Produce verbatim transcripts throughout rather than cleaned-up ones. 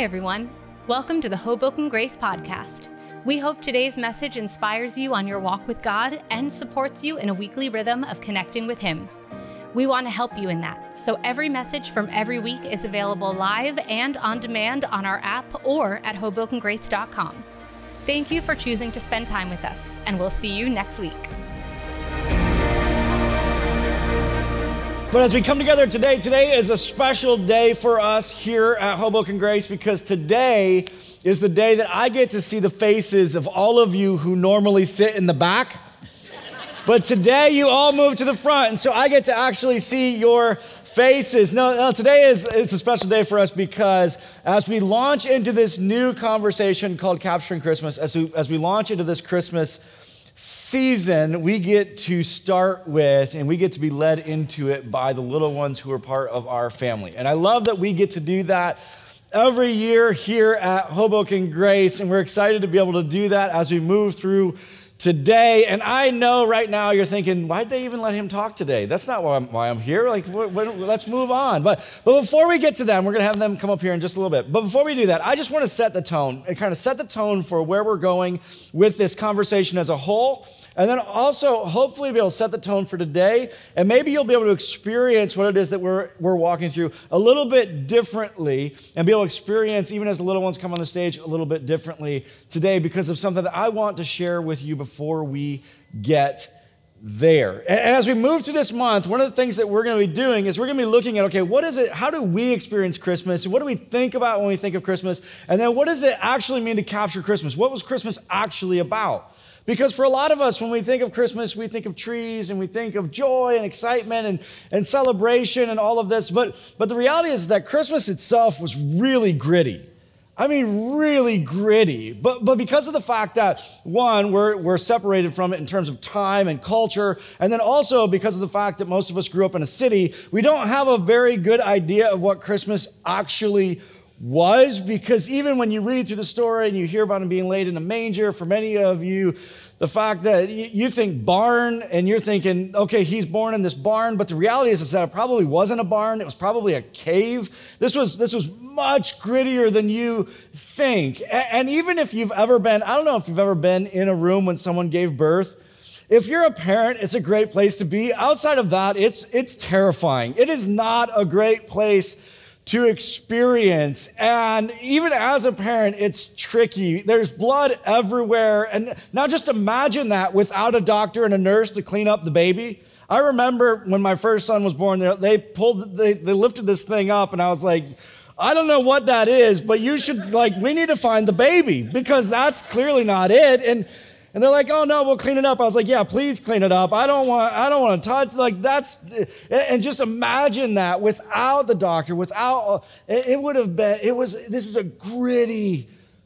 Hi, everyone. Welcome to the Hoboken Grace Podcast. We hope today's message inspires you on your walk with God and supports you in a weekly rhythm of connecting with Him. We want to help you in that, so every message from every week is available live and on demand on our app or at hoboken grace dot com. Thank you for choosing to spend time with us, and we'll see you next week. But as we come together today, today is a special day for us here at Hoboken Grace because today is the day that I get to see the faces of all of you who normally sit in the back. But today you all move to the front, and so I get to actually see your faces. No, no, today is, is a special day for us because as we launch into this new conversation called Capturing Christmas, as we, as we launch into this Christmas season, we get to start with and we get to be led into it by the little ones who are part of our family. And I love that we get to do that every year here at Hoboken Grace, and we're excited to be able to do that as we move through today. And I know right now you're thinking, why'd they even let him talk today? That's not why I'm, why I'm here. Like, what, what, let's move on. But, but before we get to them, we're going to have them come up here in just a little bit. But before we do that, I just want to set the tone and kind of set the tone for where we're going with this conversation as a whole. And then also, hopefully, be able to set the tone for today. And maybe you'll be able to experience what it is that we're, we're walking through a little bit differently and be able to experience, even as the little ones come on the stage, a little bit differently today because of something that I want to share with you before we get there. And as we move through this month, one of the things that we're going to be doing is we're going to be looking at, okay, what is it, how do we experience Christmas? And what do we think about when we think of Christmas? And then what does it actually mean to capture Christmas? What was Christmas actually about? Because for a lot of us, when we think of Christmas, we think of trees and we think of joy and excitement and, and celebration and all of this. But, but the reality is that Christmas itself was really gritty. I mean, really gritty. But, but because of the fact that, one, we're, we're separated from it in terms of time and culture, and then also because of the fact that most of us grew up in a city, we don't have a very good idea of what Christmas actually was, because even when you read through the story and you hear about him being laid in a manger, for many of you, the fact that you think barn and you're thinking, okay, he's born in this barn, but the reality is, is that it probably wasn't a barn. It was probably a cave. This was, this was much grittier than you think. And even if you've ever been, I don't know if you've ever been in a room when someone gave birth. If you're a parent, it's a great place to be. Outside of that, it's, it's terrifying. It is not a great place to experience. And even as a parent, it's tricky. There's blood everywhere. And now just imagine that without a doctor and a nurse to clean up the baby. I remember when my first son was born, they pulled, they, they lifted this thing up and I was like, I don't know what that is, but you should, like, we need to find the baby because that's clearly not it. And And they're like, oh no, we'll clean it up. I was like, yeah, please clean it up. I don't want, I don't want to touch, like that's, and just imagine that without the doctor, without, it would have been, it was, this is a gritty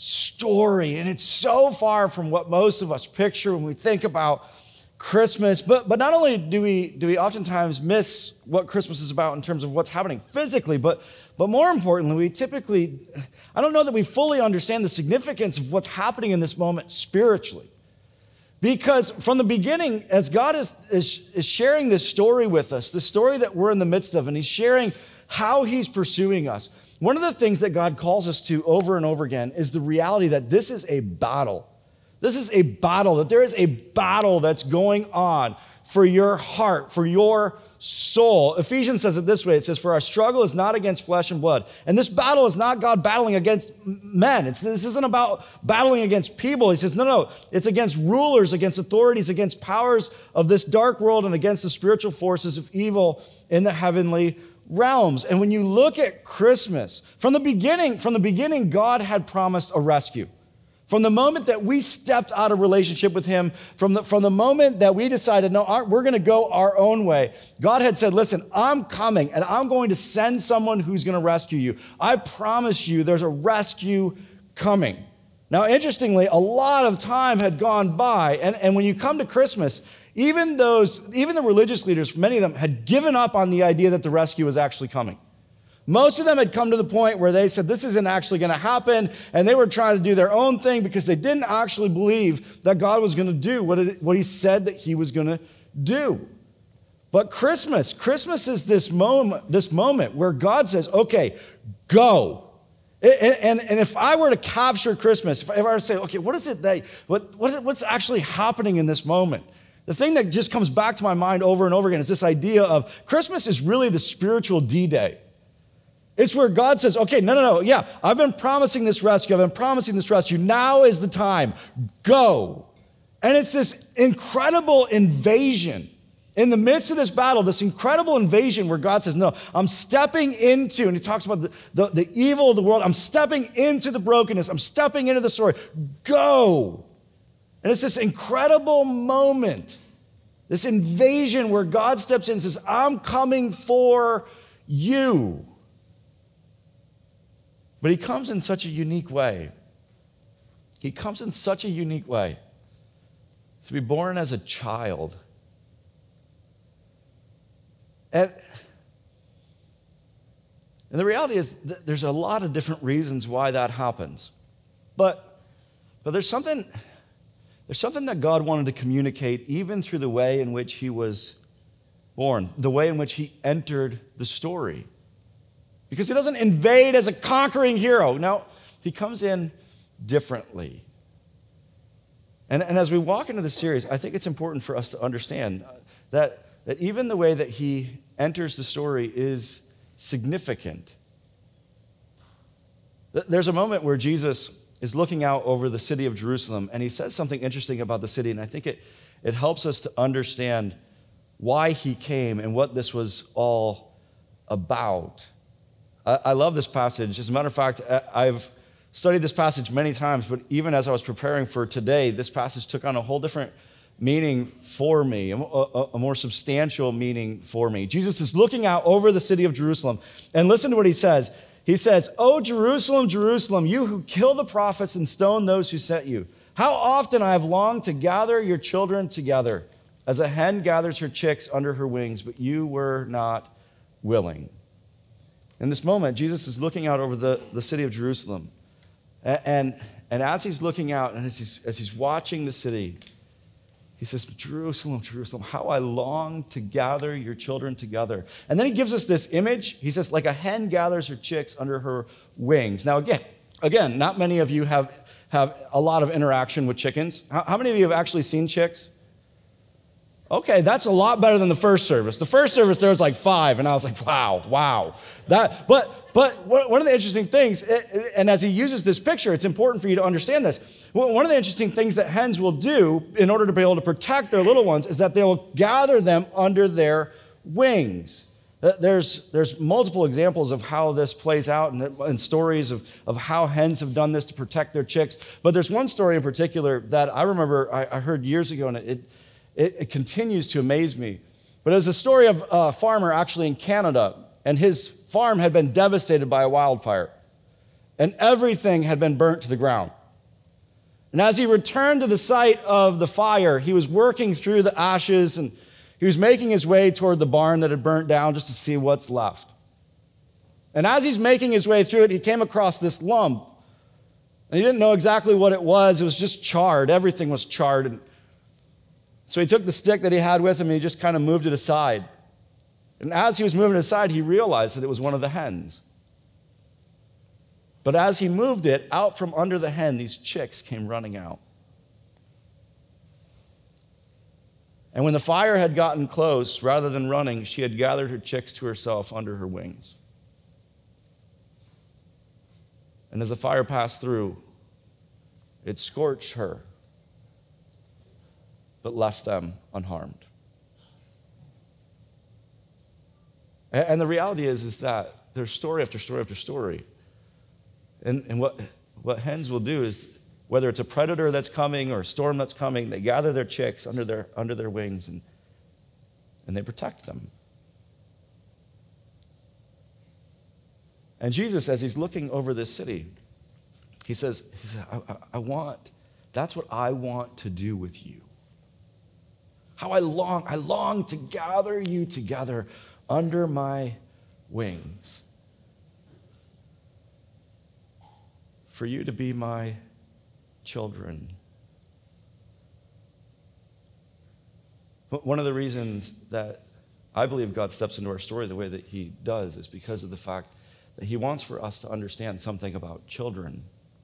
story. And it's so far from what most of us picture when we think about Christmas. But, but not only do we, do we oftentimes miss what Christmas is about in terms of what's happening physically, but, but more importantly, we typically, I don't know that we fully understand the significance of what's happening in this moment spiritually. Because from the beginning, as God is, is, is sharing this story with us, the story that we're in the midst of, and He's sharing how He's pursuing us, one of the things that God calls us to over and over again is the reality that this is a battle. This is a battle, that there is a battle that's going on for your heart, for your soul. Ephesians says it this way. It says, for our struggle is not against flesh and blood. And this battle is not God battling against men. It's, this isn't about battling against people. He says, no, no, it's against rulers, against authorities, against powers of this dark world, and against the spiritual forces of evil in the heavenly realms. And when you look at Christmas, from the beginning, from the beginning, God had promised a rescue. From the moment that we stepped out of relationship with Him, from the, from the moment that we decided, no, we're going to go our own way, God had said, listen, I'm coming and I'm going to send someone who's going to rescue you. I promise you there's a rescue coming. Now, interestingly, a lot of time had gone by. And, and when you come to Christmas, even those, even the religious leaders, many of them had given up on the idea that the rescue was actually coming. Most of them had come to the point where they said, this isn't actually going to happen, and they were trying to do their own thing because they didn't actually believe that God was going to do what, it, what He said that He was going to do. But Christmas, Christmas is this moment, this moment where God says, okay, go. And, and, and if I were to capture Christmas, if I were to say, okay, what is it that, what, what, what's actually happening in this moment? The thing that just comes back to my mind over and over again is this idea of Christmas is really the spiritual D-Day. It's where God says, okay, no, no, no, yeah, I've been promising this rescue, I've been promising this rescue, now is the time, go. And it's this incredible invasion. In the midst of this battle, this incredible invasion where God says, no, I'm stepping into, and he talks about the, the, the evil of the world, I'm stepping into the brokenness, I'm stepping into the story, go. And it's this incredible moment, this invasion where God steps in and says, I'm coming for you. But he comes in such a unique way. He comes in such a unique way. To be born as a child. And, and the reality is th- there's a lot of different reasons why that happens. But, but there's something, there's something that God wanted to communicate even through the way in which he was born, the way in which he entered the story. Because he doesn't invade as a conquering hero. No, he comes in differently. And, and as we walk into the series, I think it's important for us to understand that that even the way that he enters the story is significant. There's a moment where Jesus is looking out over the city of Jerusalem, and he says something interesting about the city, and I think it, it helps us to understand why he came and what this was all about. I, I love this passage. As a matter of fact, I've studied this passage many times, but even as I was preparing for today, this passage took on a whole different meaning for me, a, a, a more substantial meaning for me. Jesus is looking out over the city of Jerusalem, and listen to what he says. He says, "O Jerusalem, Jerusalem, you who kill the prophets and stone those who sent you. How often I have longed to gather your children together, as a hen gathers her chicks under her wings, but you were not willing." In this moment, Jesus is looking out over the, the city of Jerusalem. And, and, and as he's looking out, and as he's, as he's watching the city, he says, Jerusalem, Jerusalem, how I long to gather your children together. And then he gives us this image. He says, like a hen gathers her chicks under her wings. Now, again, again, not many of you have, have a lot of interaction with chickens. How, how many of you have actually seen chicks? Okay, that's a lot better than the first service. The first service, there was like five, and I was like, wow, wow. That, but, but one of the interesting things, and as he uses this picture, it's important for you to understand this. One of the interesting things that hens will do in order to be able to protect their little ones is that they will gather them under their wings. There's, there's multiple examples of how this plays out and, and stories of, of how hens have done this to protect their chicks. But there's one story in particular that I remember I, I heard years ago, and it, it, it continues to amaze me. But it was a story of a farmer actually in Canada, and his farm had been devastated by a wildfire, and everything had been burnt to the ground. And as he returned to the site of the fire, he was working through the ashes, and he was making his way toward the barn that had burnt down just to see what's left. And as he's making his way through it, he came across this lump. And he didn't know exactly what it was. It was just charred. Everything was charred. And so he took the stick that he had with him and he just kind of moved it aside. And as he was moving it aside, he realized that it was one of the hens. But as he moved it, out from under the hen, these chicks came running out. And when the fire had gotten close, rather than running, she had gathered her chicks to herself under her wings. And as the fire passed through, it scorched her, but left them unharmed. And the reality is, is that there's story after story after story. And, and what, what hens will do is, whether it's a predator that's coming or a storm that's coming, they gather their chicks under their, under their wings and, and they protect them. And Jesus, as he's looking over this city, he says, he says I, I, I want, that's what I want to do with you. How I long, I long to gather you together under my wings. For you to be my children. But one of the reasons that I believe God steps into our story the way that he does is because of the fact that he wants for us to understand something about children.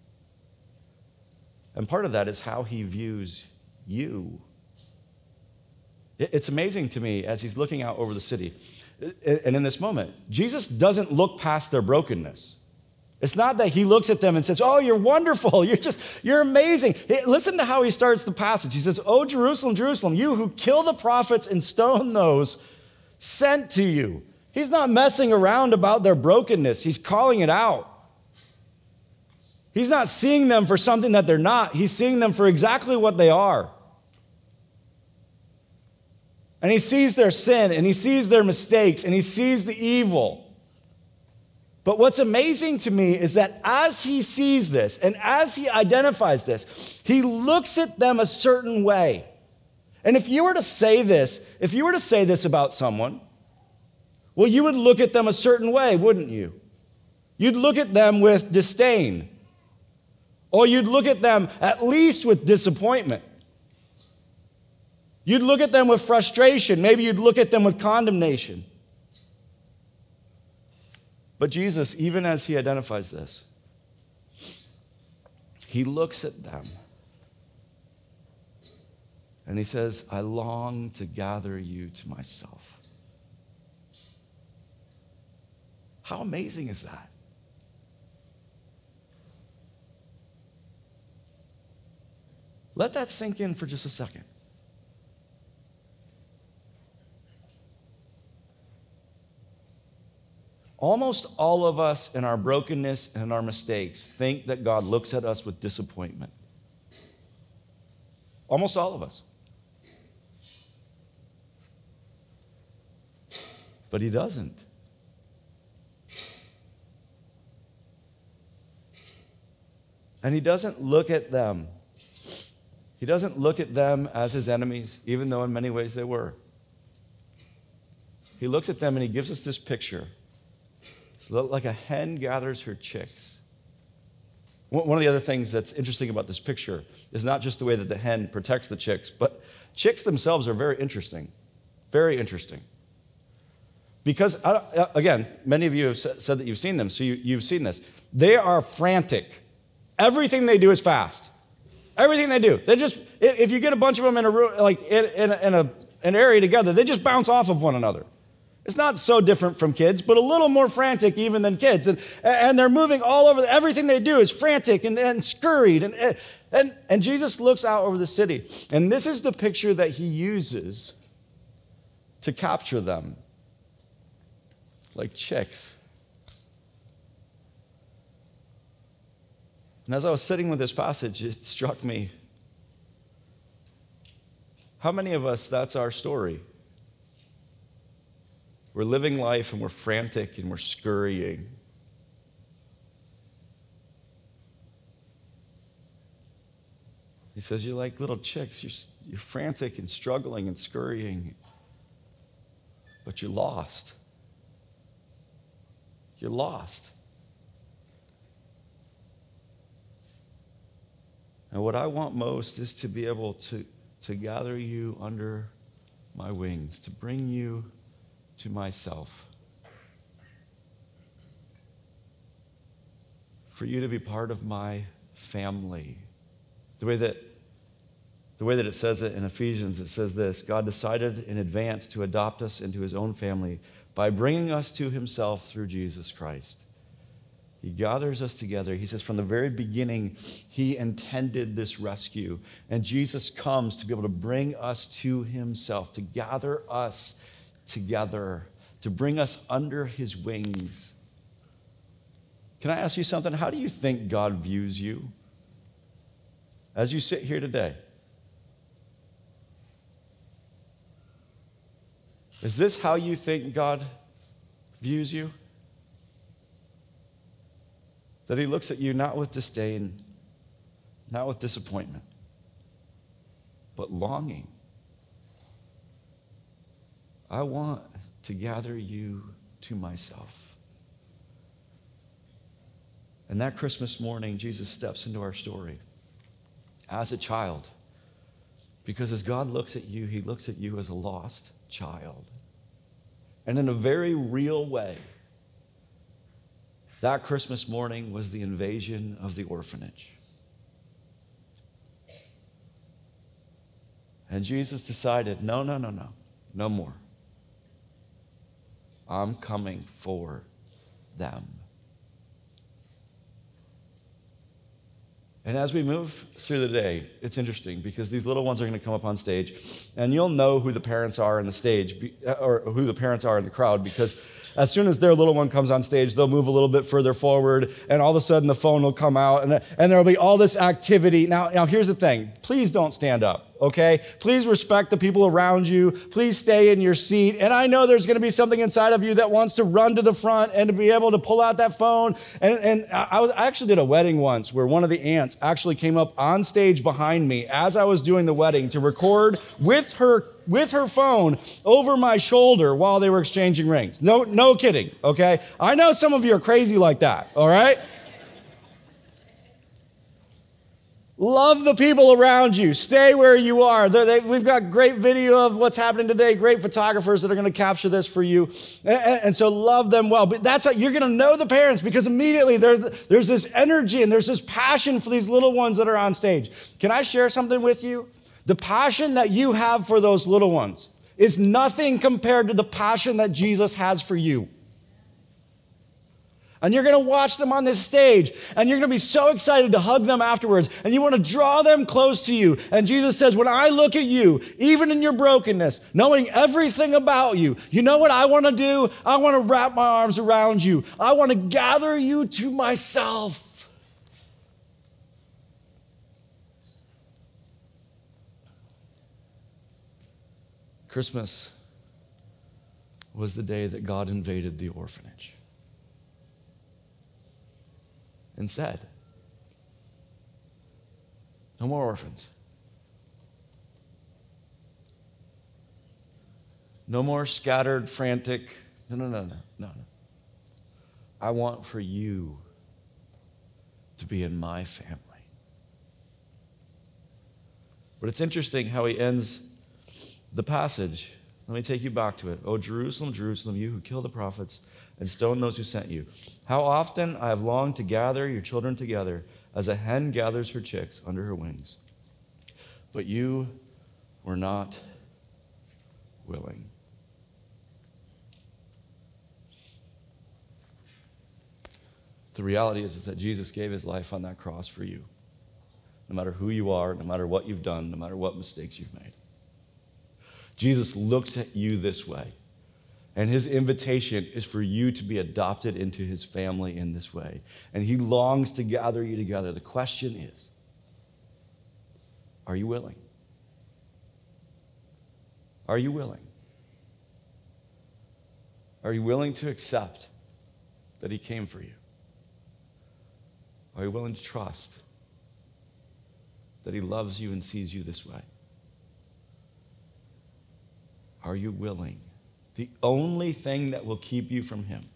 And part of that is how he views you. It's amazing to me as he's looking out over the city. And in this moment, Jesus doesn't look past their brokenness. It's not that he looks at them and says, oh, you're wonderful. You're just, you're amazing. Listen to how he starts the passage. He says, oh, Jerusalem, Jerusalem, you who kill the prophets and stone those sent to you. He's not messing around about their brokenness. He's calling it out. He's not seeing them for something that they're not. He's seeing them for exactly what they are. And he sees their sin, and he sees their mistakes, and he sees the evil. But what's amazing to me is that as he sees this, and as he identifies this, he looks at them a certain way. And if you were to say this, if you were to say this about someone, well, you would look at them a certain way, wouldn't you? You'd look at them with disdain. Or you'd look at them at least with disappointment. You'd look at them with frustration. Maybe you'd look at them with condemnation. But Jesus, even as he identifies this, he looks at them and he says, I long to gather you to myself. How amazing is that? Let that sink in for just a second. Almost all of us in our brokenness and our mistakes think that God looks at us with disappointment. Almost all of us. But he doesn't. And he doesn't look at them. He doesn't look at them as his enemies, even though in many ways they were. He looks at them and he gives us this picture. It's like a hen gathers her chicks. One of the other things that's interesting about this picture is not just the way that the hen protects the chicks, but chicks themselves are very interesting. Very interesting. Because, again, many of you have said that you've seen them, so you, you've seen this. They are frantic. Everything they do is fast. Everything they do. They just, if you get a bunch of them in a room, like in, in, a, in a, an area together, they just bounce off of one another. It's not so different from kids, but a little more frantic even than kids. And, and they're moving all over. Everything they do is frantic and, and scurried. And, and, and Jesus looks out over the city. And this is the picture that he uses to capture them. Like chicks. And as I was sitting with this passage, it struck me. How many of us, that's our story? We're living life and we're frantic and we're scurrying. He says, you're like little chicks. You're, you're frantic and struggling and scurrying, but you're lost. You're lost. And what I want most is to be able to, to gather you under my wings, to bring you to myself. For you to be part of my family. The way that the way that it says it in Ephesians, it says this: God decided in advance to adopt us into his own family by bringing us to himself through Jesus Christ. He gathers us together. He says from the very beginning, he intended this rescue. And Jesus comes to be able to bring us to himself, to gather us together, to bring us under his wings. Can I ask you something? How do you think God views you as you sit here today? Is this how you think God views you? That he looks at you not with disdain, not with disappointment, but longing. I want to gather you to myself. And that Christmas morning, Jesus steps into our story as a child. Because as God looks at you, he looks at you as a lost child. And in a very real way, That Christmas morning was the invasion of the orphanage. And Jesus decided, no, no, no, no, no more. I'm coming for them. And as we move through the day, it's interesting because these little ones are going to come up on stage, and you'll know who the parents are in the stage, or who the parents are in the crowd, because as soon as their little one comes on stage, they'll move a little bit further forward, and all of a sudden the phone will come out, and, and there'll be all this activity. Now, now, here's the thing. Please don't stand up. Okay? Please respect the people around you. Please stay in your seat. And I know there's going to be something inside of you that wants to run to the front and to be able to pull out that phone. And, and I, was, I actually did a wedding once where one of the aunts actually came up on stage behind me as I was doing the wedding to record with her with her phone over my shoulder while they were exchanging rings. No, no kidding, okay? I know some of you are crazy like that, all right? Love the people around you. Stay where you are. They, they, we've got great video of what's happening today, great photographers that are going to capture this for you. And, and so love them well. But that's how you're going to know the parents, because immediately there, there's this energy and there's this passion for these little ones that are on stage. Can I share something with you? The passion that you have for those little ones is nothing compared to the passion that Jesus has for you. And you're going to watch them on this stage, and you're going to be so excited to hug them afterwards, and you want to draw them close to you. And Jesus says, when I look at you, even in your brokenness, knowing everything about you, you know what I want to do? I want to wrap my arms around you. I want to gather you to myself. Christmas was the day that God invaded the orphanage and said, no more orphans. No more scattered, frantic. No, no, no, no, no, no. I want for you to be in my family. But it's interesting how he ends the passage. Let me take you back to it. Oh, Jerusalem, Jerusalem, you who kill the prophets and stone those who sent you. How often I have longed to gather your children together as a hen gathers her chicks under her wings. But you were not willing. The reality is, is that Jesus gave his life on that cross for you. No matter who you are, no matter what you've done, no matter what mistakes you've made. Jesus looks at you this way, and his invitation is for you to be adopted into his family in this way. And he longs to gather you together. The question is, are you willing? Are you willing? Are you willing to accept that he came for you? Are you willing to trust that he loves you and sees you this way? Are you willing? The only thing that will keep you from him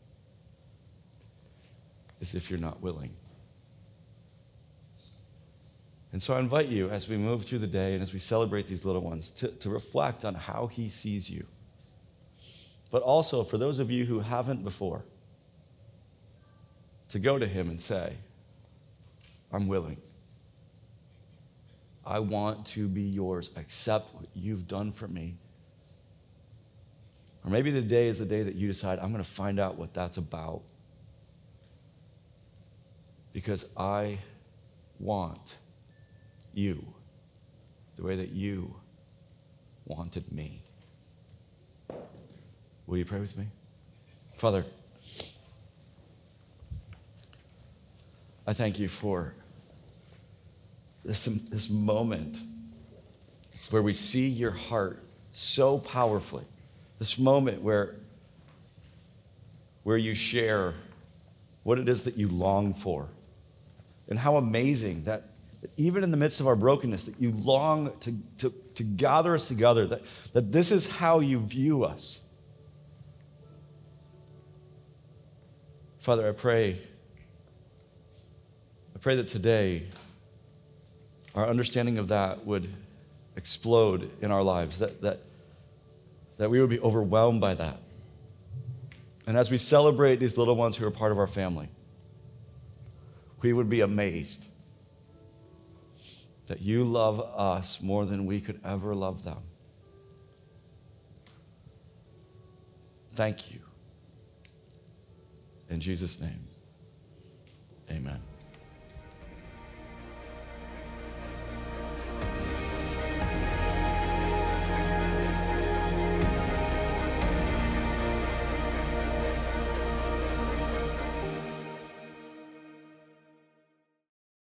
is if you're not willing. And so I invite you, as we move through the day and as we celebrate these little ones, to, to reflect on how he sees you. But also, for those of you who haven't before, to go to him and say, I'm willing. I want to be yours. Accept what you've done for me. Or maybe the day is the day that you decide, I'm going to find out what that's about. Because I want you the way that you wanted me. Will you pray with me? Father, I thank you for this, this moment where we see your heart so powerfully. This moment where, where you share what it is that you long for. And how amazing that even in the midst of our brokenness, that you long to, to, to gather us together, that, that this is how you view us. Father, I pray, I pray that today our understanding of that would explode in our lives, that, that, that we would be overwhelmed by that. And as we celebrate these little ones who are part of our family, we would be amazed that you love us more than we could ever love them. Thank you. In Jesus' name, amen.